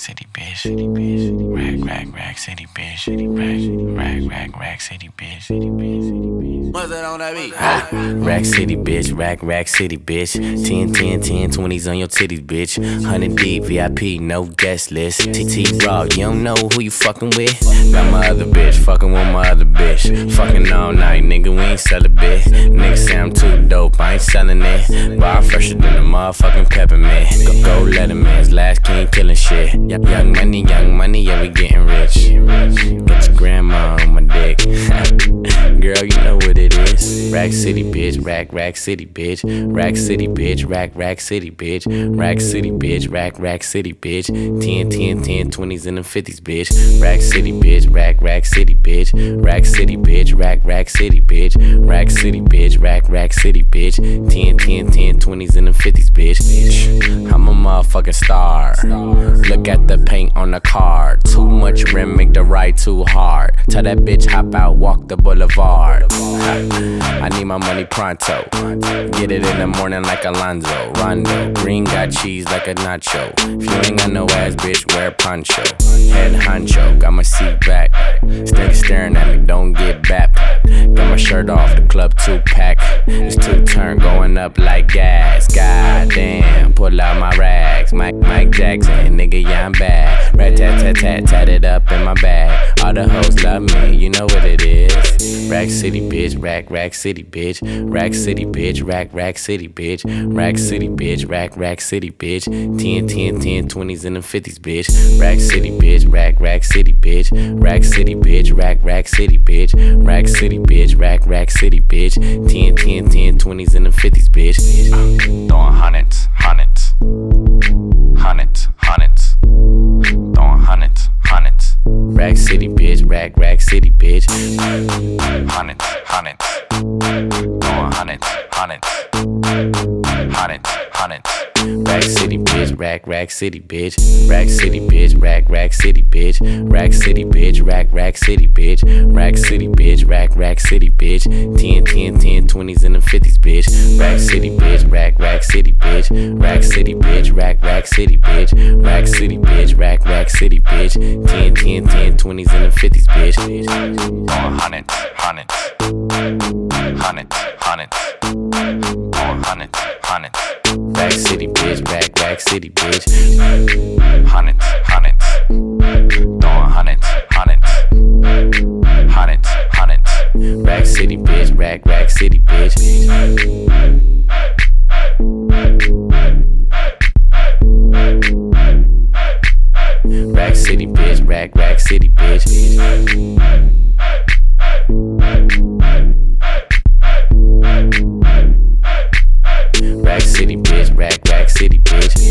city, bitch. Rack city, bitch. Rack city, bitch. What's that on that beat? Rack city, bitch. Rack city, bitch. 10, 20s on your titties, bitch. 100 deep, VIP, no guest list. TT Raw, you don't know who you fucking with. Got my other bitch, fucking with my other bitch. Fucking all night, nigga, we ain't sell a bit. Nigga say I'm too dope, I ain't selling it. Bar fresher than a motherfucking peppermint. Go Letterman's last king killing shit. Young money, yeah, we getting rich. Got your grandma on my dick. Girl, you know what it is. Rack city, bitch. Rack city, bitch. Rack city, bitch. Rack city, bitch. Rack city, bitch. Rack city, bitch. 10, 20s and the 50s, bitch. Rack city, bitch. Rack city, bitch. Rack city, bitch. Rack city, bitch. Rack city, bitch. Rack city, bitch. 10, 20s and the 50s, bitch. I'm a motherfucking star. Look at the paint on the car. Too much rim, make the ride too hard. Tell that bitch hop out, walk the boulevard. I need my money pronto. Get it in the morning like Alonzo. Rondo, green got cheese like a nacho. If you ain't got no ass, bitch, wear a poncho. Head honcho, got my seat back. Nigga staring at me, don't get back. Got my shirt off, the club 2-pack. It's 2-turn going up like gas. Goddamn, pull out my rags. Mike Jackson, nigga, yeah, I'm bad. Rat-tat-tat-tat, tatted up in my bag. All the hoes love me, you know what it is. Rack city, bitch. Rack city, bitch. Rack city, bitch. Rack city, bitch. Rack city, bitch. Rack city, bitch. 10, 20s and the 50s, bitch. Rack city, bitch. Rack city, bitch. Rack city, bitch. Rack city, bitch. Rack city, bitch. Rack city, bitch. 10, 20s and the 50s, bitch. Throwing hundreds. Throwing hundreds. Rack city, bitch. Rack city, bitch. Hundreds. Throwing hundreds. Rack city, bitch. Rack city, bitch. Rack city, bitch. Rack city, bitch. Rack city, bitch. Rack city, bitch. Rack city, bitch. Rack city, bitch. 10, 20s and the 50s, bitch. Rack city, bitch. Rack city, bitch. Rack city, bitch. Rack city, bitch. Rack city, bitch. Rack city, bitch. 10, 20s and the 50s, bitch. Throwing hundreds. Throwing hundreds. Rack city, bitch. Rack city, bitch. Hundreds. Throwing hundreds. Rack city, bitch. Rack city, bitch. Rack city, bitch. Rack city, bitch. Rack city, bitch. Rack city, bitch.